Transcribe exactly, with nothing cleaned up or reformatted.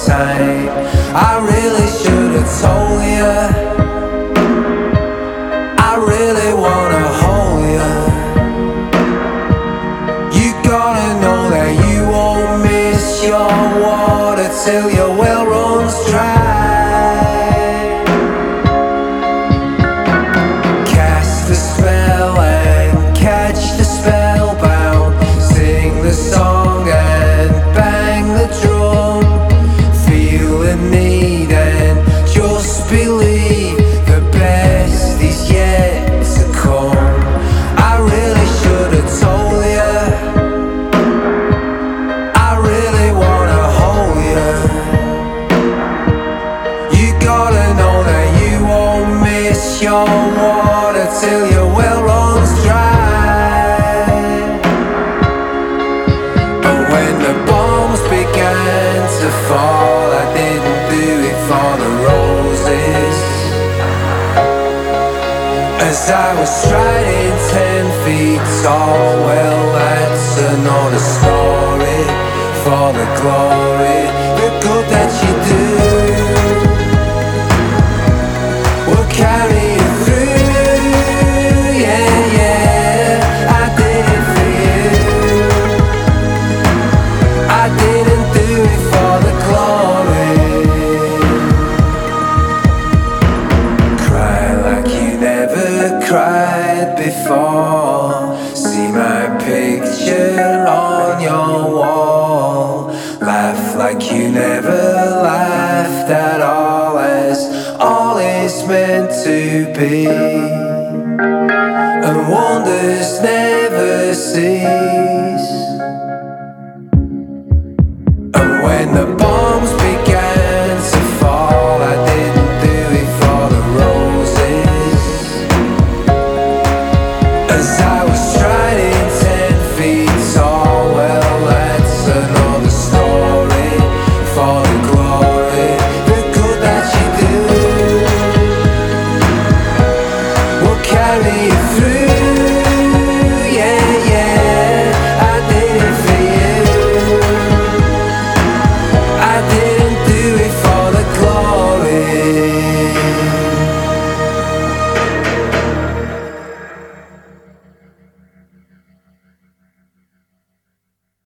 time. I really should have told you, I really wanna hold you. You gotta know that you won't miss your water till your well runs dry. Cast the spell and catch the spellbound. Sing the song and bang the drum. Feel the need and just believe the best is yet to come. I really should have told you, I really wanna hold you. You gotta know that you won't miss your water till your well runs dry. But when the bombs began to fall, I didn't do it for the roses. As I was striding ten feet tall, well, that's another story. For the glory, the good that you do will carry you through. Yeah, yeah, I did it for you. I didn't do it for the glory. Cry like you never cried before. See my picture on your wall. Laugh like you never laughed at all, as all is meant to be, and wonders never cease.